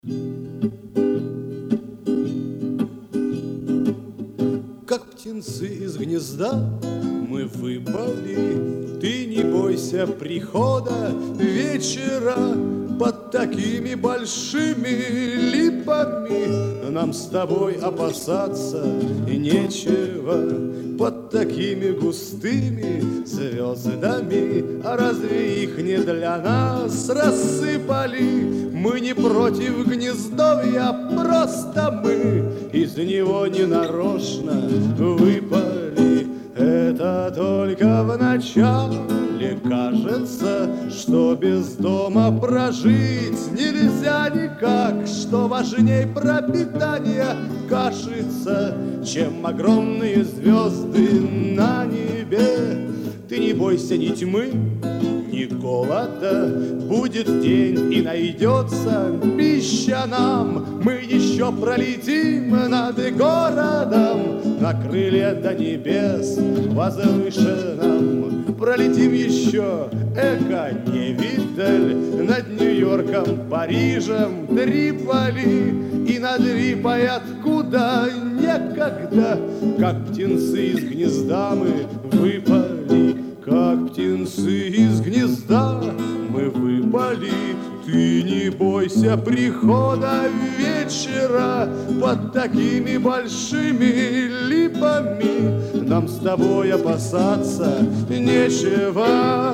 Как птенцы из гнезда мы выпали, ты не бойся прихода вечера. Под такими большими липами нам с тобой опасаться нечего. Под такими густыми звездами, а разве их не для нас рассыпали? Мы не против гнездовья, просто мы из него ненарочно выпали. Это только в начале кажется, что без дома прожить нельзя никак, что важней пропитание кажется, чем огромные звезды на небе. Ты не бойся ни тьмы, ни голода, будет день и найдется пища нам. Мы еще пролетим над городом на крылья до небес возвышенном. Пролетим еще эко-невидаль над Нью-Йорком, Парижем, Триполи и над Рипой, откуда некогда, как птенцы из гнезда мы выпали. Как птенцы из гнезда мы выпали. Ты не бойся прихода вечера. Под такими большими липами нам с тобой опасаться нечего.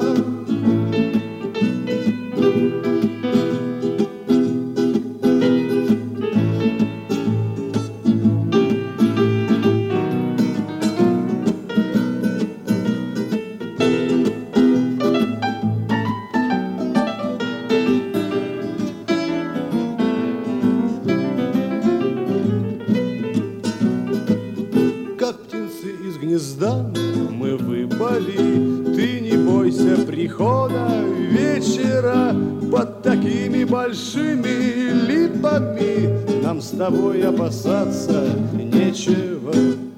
Из гнезда мы выпали, ты не бойся прихода вечера. Под такими большими липами нам с тобой опасаться нечего.